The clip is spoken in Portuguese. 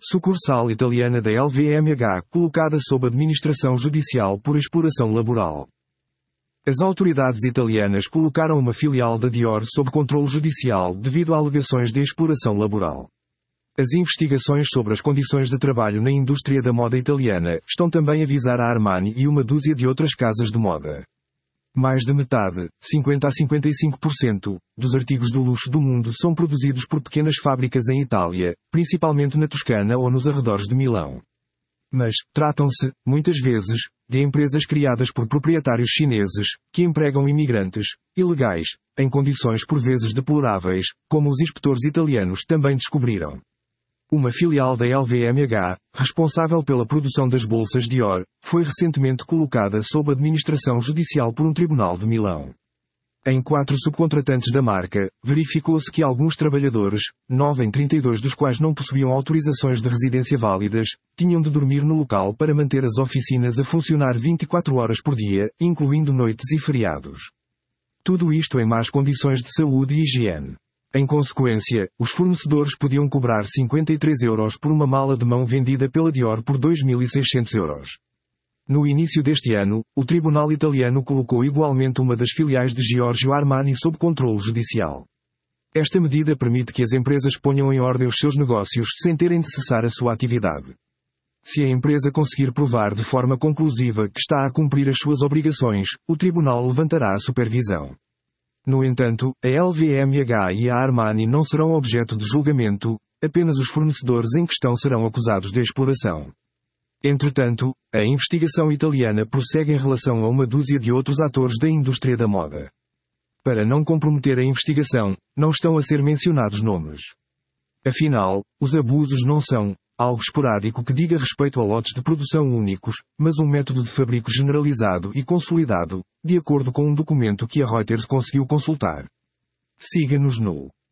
Sucursal italiana da LVMH colocada sob administração judicial por exploração laboral. As autoridades italianas colocaram uma filial da Dior sob controle judicial devido a alegações de exploração laboral. As investigações sobre as condições de trabalho na indústria da moda italiana estão também a visar a Armani e uma dúzia de outras casas de moda. Mais de metade, 50 a 55%, dos artigos do luxo do mundo são produzidos por pequenas fábricas em Itália, principalmente na Toscana ou nos arredores de Milão. Mas, tratam-se, muitas vezes, de empresas criadas por proprietários chineses, que empregam imigrantes, ilegais, em condições por vezes deploráveis, como os inspetores italianos também descobriram. Uma filial da LVMH, responsável pela produção das bolsas Dior, foi recentemente colocada sob administração judicial por um tribunal de Milão. Em 4 subcontratantes da marca, verificou-se que alguns trabalhadores, 9 em 32 dos quais não possuíam autorizações de residência válidas, tinham de dormir no local para manter as oficinas a funcionar 24 horas por dia, incluindo noites e feriados. Tudo isto em más condições de saúde e higiene. Em consequência, os fornecedores podiam cobrar 53 euros por uma mala de mão vendida pela Dior por 2.600 euros. No início deste ano, o tribunal italiano colocou igualmente uma das filiais de Giorgio Armani sob controle judicial. Esta medida permite que as empresas ponham em ordem os seus negócios sem terem de cessar a sua atividade. Se a empresa conseguir provar de forma conclusiva que está a cumprir as suas obrigações, o tribunal levantará a supervisão. No entanto, a LVMH e a Armani não serão objeto de julgamento, apenas os fornecedores em questão serão acusados de exploração. Entretanto, a investigação italiana prossegue em relação a uma dúzia de outros atores da indústria da moda. Para não comprometer a investigação, não estão a ser mencionados nomes. Afinal, os abusos não são algo esporádico que diga respeito a lotes de produção únicos, mas um método de fabrico generalizado e consolidado, de acordo com um documento que a Reuters conseguiu consultar. Siga-nos no